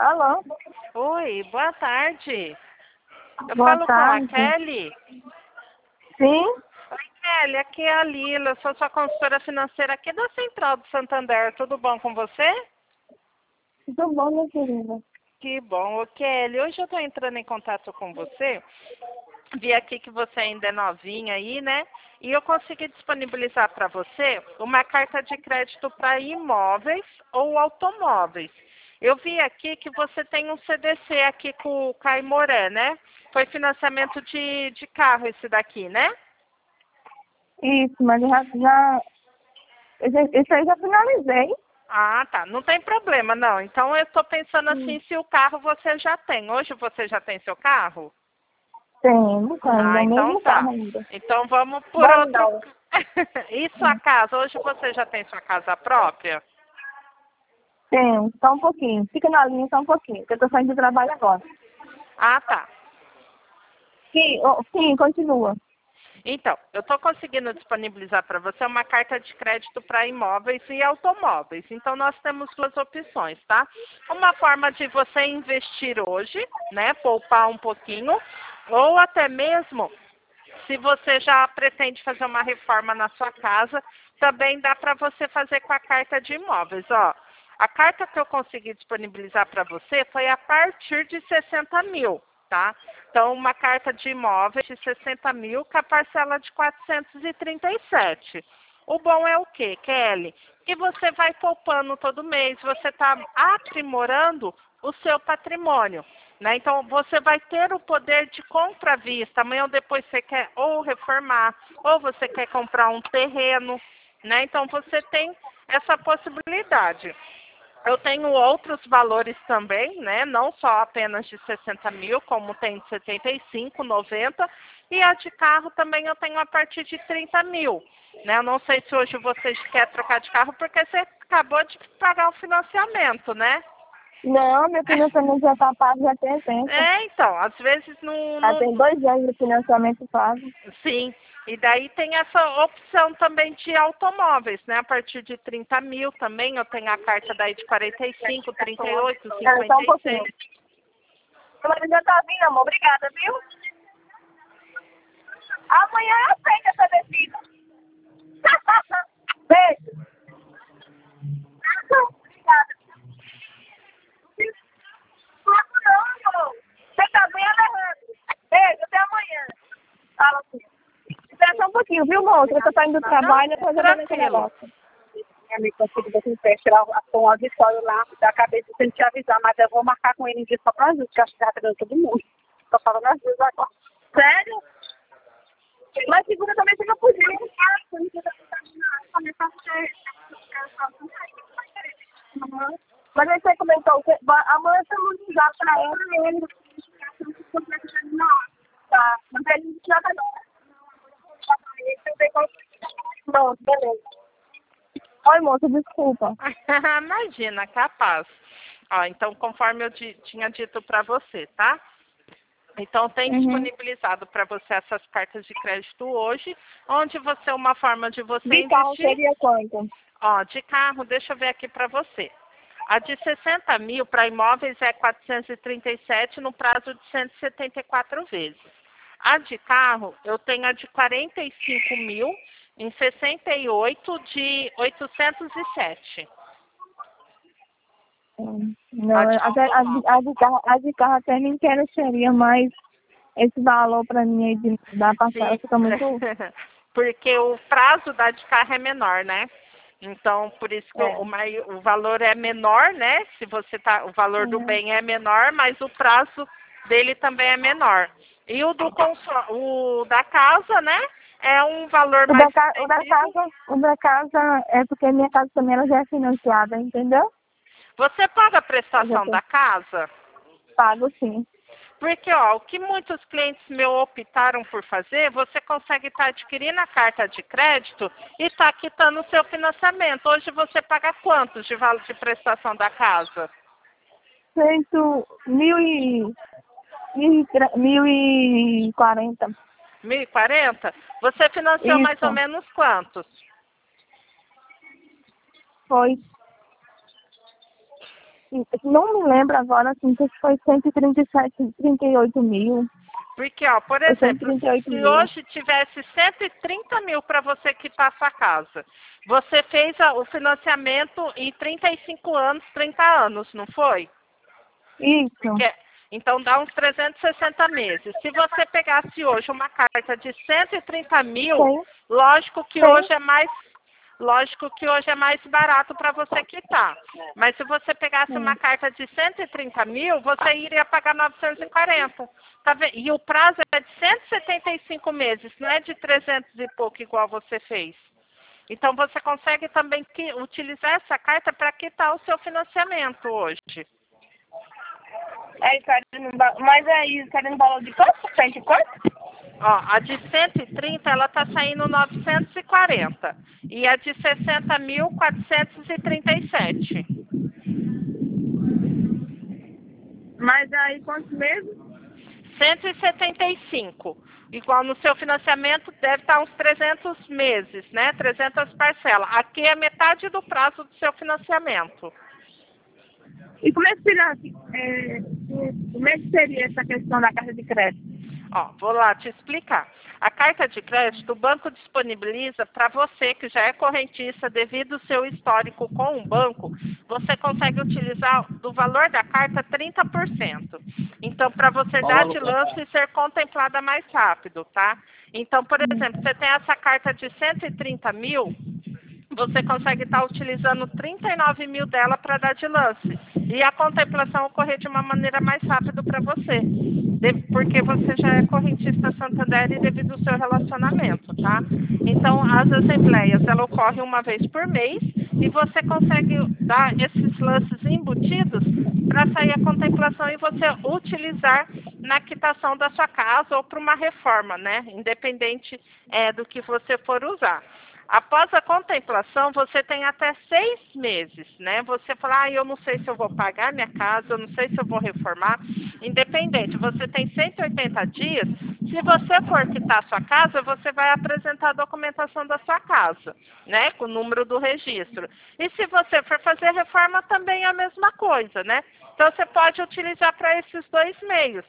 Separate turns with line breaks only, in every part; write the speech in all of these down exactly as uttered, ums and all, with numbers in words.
Alô?
Oi, boa tarde. Eu
Boa
falo
tarde.
com a Kelly.
Sim?
Oi, Kelly, aqui é a Lila, eu sou sua consultora financeira aqui da Central do Santander. Tudo bom com você?
Tudo bom, minha querida?
Que bom. Ô, Kelly, hoje eu estou entrando em contato com você. Vi aqui que você ainda é novinha aí, né? E eu consegui disponibilizar para você uma carta de crédito para imóveis ou automóveis. Eu vi aqui que você tem um C D C aqui com o Caimoré, né? Foi financiamento de, de carro esse daqui, né?
Isso, mas eu já, já... eu já- Isso aí já finalizei.
Ah, tá. Não tem problema, não. Então eu estou pensando assim, se o carro você já tem. Hoje você já tem seu carro?
Tenho, ainda é
Ah,
o
então
mesmo carro
tá.
ainda.
Então vamos por
Vamos
outro.
não.
E sua casa? Hoje você já tem sua casa própria?
Tenho, só um pouquinho. Fica na linha só um pouquinho, porque eu tô saindo de trabalho agora.
Ah, tá.
Sim, oh, sim, continua.
Então, eu estou conseguindo disponibilizar para você uma carta de crédito para imóveis e automóveis. Então, nós temos duas opções, tá? Uma forma de você investir hoje, né? Poupar um pouquinho, ou até mesmo, se você já pretende fazer uma reforma na sua casa, também dá para você fazer com a carta de imóveis, ó. A carta que eu consegui disponibilizar para você foi a partir de sessenta mil, tá? Então, uma carta de imóveis de sessenta mil com a parcela de quatrocentos e trinta e sete. O bom é o quê, Kelly? Que você vai poupando todo mês, você está aprimorando o seu patrimônio. Né? Então, você vai ter o poder de compra à vista. Amanhã ou depois você quer ou reformar, ou você quer comprar um terreno. Né? Então, você tem essa possibilidade. Eu tenho outros valores também, né? Não só apenas de sessenta mil, como tem de setenta e cinco, noventa. E a de carro também eu tenho a partir de trinta mil. Né? Eu não sei se hoje você quer trocar de carro, porque você acabou de pagar o financiamento, né?
Não, meu financiamento já tá pago já tem tempo.
É, então, às vezes não,
Já
não.
tem dois anos de financiamento pago.
Sim, e daí tem essa opção também de automóveis, né? A partir de trinta mil também, eu tenho a carta daí de quarenta e cinco, trinta e oito,
É, só
cinquenta
um
e seis.
pouquinho. Mas já tá vindo, amor. Obrigada, viu? Amanhã eu aceito essa descida. Beijo. Obrigada. Não, amor. Você tá bem, Alejandro? Beijo, até amanhã. Fala assim. Espera só um pouquinho, viu, moço? Eu tô saindo do trabalho,
Não,
depois eu vou nesse
tranquilo.
negócio. Minha amiga conseguiu daqui em pé, tirar a- com o auditório lá da cabeça sem te avisar, mas eu vou marcar com ele um dia só pra gente, que acho que tá pegando todo mundo. Tô falando às vezes agora. Sério? Mas segunda também fica por dentro. Mas aí você comentou que vai- amanhã estamos já pra ele, ele. Tá, mas ele já tá pronto, beleza. Oi, moço, desculpa.
Imagina, capaz. Ó, então, conforme eu di- tinha dito para você, tá? Então, tem
Uhum.
disponibilizado para você essas cartas de crédito hoje, onde você, uma forma de você
De carro
investir.
seria quanto?
Ó, de carro, deixa eu ver aqui para você. A de sessenta mil para imóveis é quatrocentos e trinta e sete no prazo de cento e setenta e quatro vezes. A de carro, eu tenho a de quarenta e cinco mil em sessenta e oito de oitocentos e sete.
Hum,
A
Não,
de
a, de- a, de- a, de carro, a de carro até nem quero seria, mas esse valor pra mim aí de, da parcela
Sim,
fica muito.
porque o prazo da de carro é menor, né? Então, por isso que
É.
o, mai- o valor é menor, né? Se você tá, o valor do
Uhum.
bem é menor, mas o prazo dele também é menor. E o do consó- o da casa, né? É um valor
O
mais
da, ca- o da
estendido.
casa, o da casa é porque minha casa também ela já é financiada, entendeu?
Você paga a
Eu já
prestação
tô,
da casa?
pago sim.
Porque, ó, o que muitos clientes meus optaram por fazer, você consegue estar adquirindo a carta de crédito e estar quitando o seu financiamento. Hoje você paga quantos de valor de prestação da casa?
Feito mil e, mil e, tre- mil e quarenta.
mil e quarenta? Você financiou mais ou
Isso,
menos quantos?
foi
não me lembro agora, assim, se foi cento e trinta e sete, trinta e oito mil.
Porque, ó, por exemplo, se hoje tivesse cento e trinta mil para você quitar a sua casa, você fez a, o financiamento em trinta e cinco anos, trinta anos, não foi?
Isso.
Porque, então dá uns trezentos e sessenta meses. Se você pegasse hoje uma carta de cento e trinta mil,
Sim.
lógico que
Sim.
hoje é mais Lógico que hoje é mais barato para você quitar. Mas se você pegasse
Sim.
uma carta de cento e trinta mil, você iria pagar novecentos e quarenta. Tá vendo? E o prazo é de cento e setenta e cinco meses, não é de trezentos e pouco igual você fez. Então você consegue também que, utilizar essa carta para quitar o seu financiamento hoje.
É, mas aí, querendo valor de quanto? Cento e quanto?
Ó, a de cento e trinta, ela tá saindo novecentos e quarenta. E a de sessenta mil, quatrocentos e trinta e sete.
Mas aí, quantos meses?
cento e setenta e cinco. Igual no seu financiamento, deve estar uns trezentos meses, né? trezentas parcelas. Aqui é metade do prazo do seu financiamento.
E como é que seria, é, como é que seria essa questão da carta de crédito?
Ó, vou lá te explicar. A carta de crédito, o banco disponibiliza para você que já é correntista devido ao seu histórico com o banco, você consegue utilizar do valor da carta trinta por cento. Então, para você dar de lance e ser contemplada mais rápido, tá? Então, por exemplo, você tem essa carta de cento e trinta mil, você consegue estar utilizando trinta e nove mil dela para dar de lance. E a contemplação ocorrer de uma maneira mais rápida para você. Porque você já é correntista Santander e devido ao seu relacionamento, tá? Então, as assembleias, ela ocorre uma vez por mês e você consegue dar esses lances embutidos para sair a contemplação e você utilizar na quitação da sua casa ou para uma reforma, né? Independente é, do que você for usar. Após a contemplação, você tem até seis meses, né? Você fala, ah, eu não sei se eu vou pagar minha casa, eu não sei se eu vou reformar. Independente, você tem cento e oitenta dias. Se você for quitar a sua casa, você vai apresentar a documentação da sua casa, né? Com o número do registro. E se você for fazer reforma, também é a mesma coisa, né? Então, você pode utilizar para esses dois meios.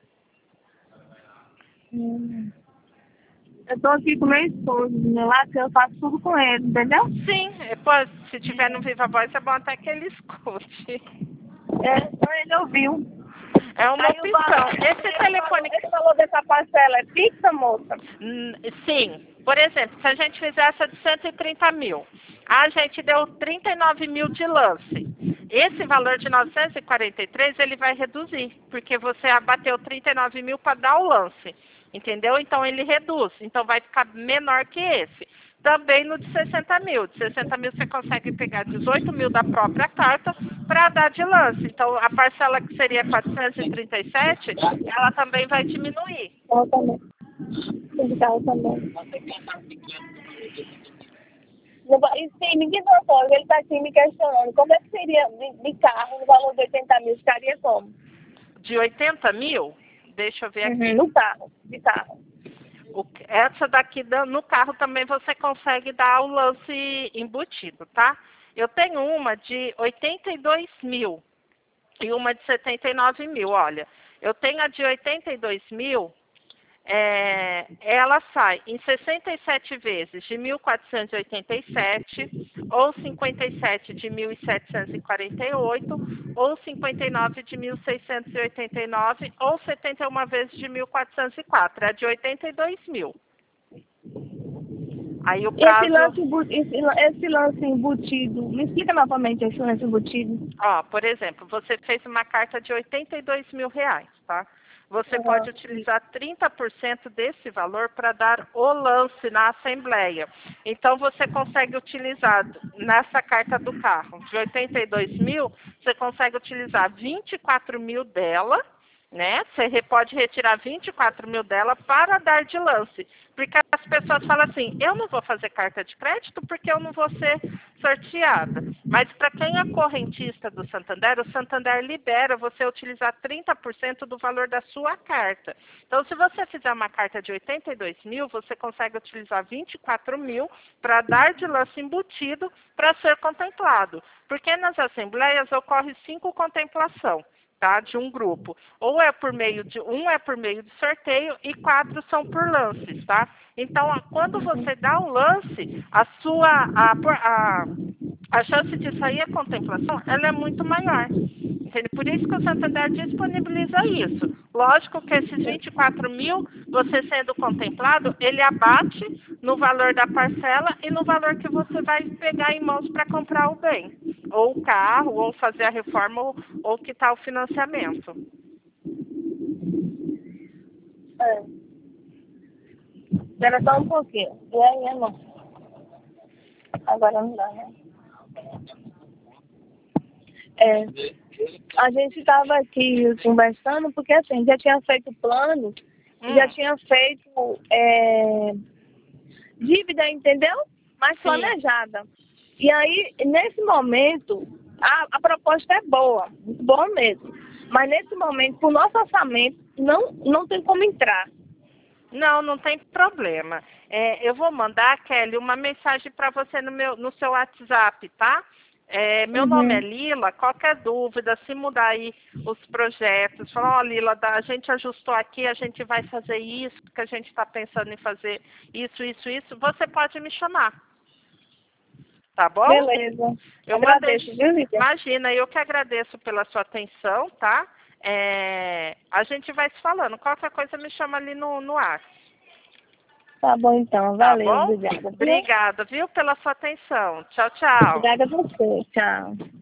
Hum. Eu tô aqui com meu esposo, do meu lado, que eu faço tudo com ele, entendeu?
Sim, depois, se tiver no Viva Voz, é bom até que ele escute.
É, então ele ouviu.
É uma
Aí,
opção.
valor,
Esse
esse
telefone...
Valor, esse valor dessa parcela é fixa, moça?
Sim. Por exemplo, se a gente fizer essa de cento e trinta mil, a gente deu trinta e nove mil de lance. Esse valor de novecentos e quarenta e três, ele vai reduzir, porque você abateu trinta e nove mil para dar o lance. Entendeu? Então, ele reduz. Então, vai ficar menor que esse. Também no de sessenta mil. De sessenta mil, você consegue pegar dezoito mil da própria carta para dar de lance. Então, a parcela que seria quatrocentos e trinta e sete, ela também vai diminuir.
Eu também. Esse carro também. E sim, me diz uma coisa, ele está aqui me questionando, como é que seria de, de carro no valor de oitenta mil? Ficaria como?
De oitenta mil? Deixa eu ver aqui.
Uhum, no carro, de carro.
O, essa daqui no carro também você consegue dar o lance embutido, tá? Eu tenho uma de oitenta e dois mil e uma de setenta e nove mil. Olha, eu tenho a de oitenta e dois mil, é, ela sai em sessenta e sete vezes de mil quatrocentos e oitenta e sete, ou cinquenta e sete de mil setecentos e quarenta e oito, ou cinquenta e nove de mil seiscentos e oitenta e nove, ou setenta e uma vezes de mil quatrocentos e quatro. É de oitenta e dois mil. Aí o prazo...
Esse lance, esse, esse lance embutido, me explica novamente esse lance embutido.
Ó, por exemplo, você fez uma carta de oitenta e dois mil reais, tá? Você
Uhum.
pode utilizar trinta por cento desse valor para dar o lance na assembleia. Então, você consegue utilizar nessa carta do carro de oitenta e dois mil, você consegue utilizar vinte e quatro mil dela, né? Você pode retirar vinte e quatro mil dela para dar de lance. Porque as pessoas falam assim, eu não vou fazer carta de crédito porque eu não vou ser sorteada. Mas para quem é correntista do Santander, o Santander libera você utilizar trinta por cento do valor da sua carta. Então, se você fizer uma carta de oitenta e dois mil, você consegue utilizar vinte e quatro mil para dar de lance embutido para ser contemplado. Porque nas assembleias ocorre cinco contemplação. Tá, de um grupo. Ou é por meio de um é por meio de sorteio e quatro são por lances, tá? Então, quando você dá o lance, a sua a, a, a chance de sair a contemplação, ela é muito maior. Entende? Por isso que o Santander disponibiliza isso. Lógico que esses vinte e quatro mil, você sendo contemplado, ele abate no valor da parcela e no valor que você vai pegar em mãos para comprar o bem. Ou o carro, ou fazer a reforma, ou, ou quitar o financiamento.
É. Espera só um pouquinho. E aí, não. Agora não dá, né? É. A gente estava aqui conversando porque assim, já tinha feito planos, hum. já tinha feito é, dívida, entendeu? Mais Sim. planejada. E aí, nesse momento, a, a proposta é boa, muito boa mesmo. Mas nesse momento, para o nosso orçamento, não, não tem como entrar.
Não, não tem problema. É, eu vou mandar, Kelly, uma mensagem para você no, meu, no seu WhatsApp, tá? É, meu uhum. nome é Lila, qualquer dúvida, se mudar aí os projetos, falar, ó oh, Lila, a gente ajustou aqui, a gente vai fazer isso, porque a gente está pensando em fazer isso, isso, isso, você pode me chamar. Tá bom?
Beleza.
Eu
agradeço,
mandei,
viu, Lívia?
Imagina, eu que agradeço pela sua atenção, tá? É, a gente vai se falando, qualquer coisa me chama ali no, no ar.
Tá bom, então. Valeu,
tá bom?
obrigada.
Obrigada, viu, pela sua atenção. Tchau, tchau.
Obrigada a você. Tchau.